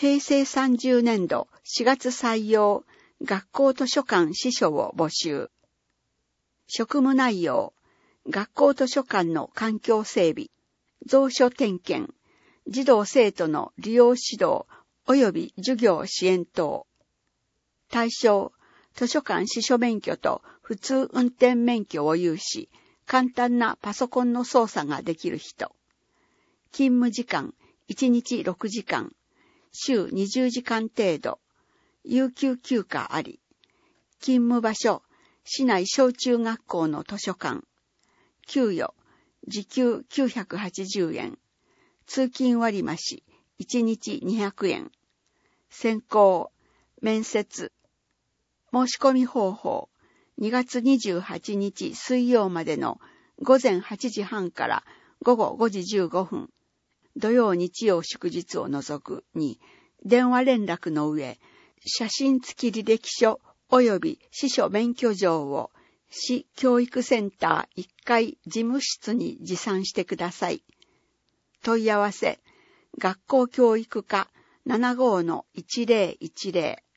平成30年度4月採用学校図書館司書を募集。職務内容、学校図書館の環境整備、蔵書点検、児童生徒の利用指導及び授業支援等。対象、図書館司書免許と普通運転免許を有し、簡単なパソコンの操作ができる人。勤務時間、1日6時間、週20時間程度、有給休暇あり。勤務場所、市内小中学校の図書館。給与、時給980円。通勤割増、1日200円。選考、面接。申し込み方法、2月28日水曜までの午前8時半から午後5時15分。土曜日曜祝日を除くに、電話連絡の上、写真付き履歴書及び司書免許状を市教育センター1階事務室に持参してください。問い合わせ、学校教育課 75-1010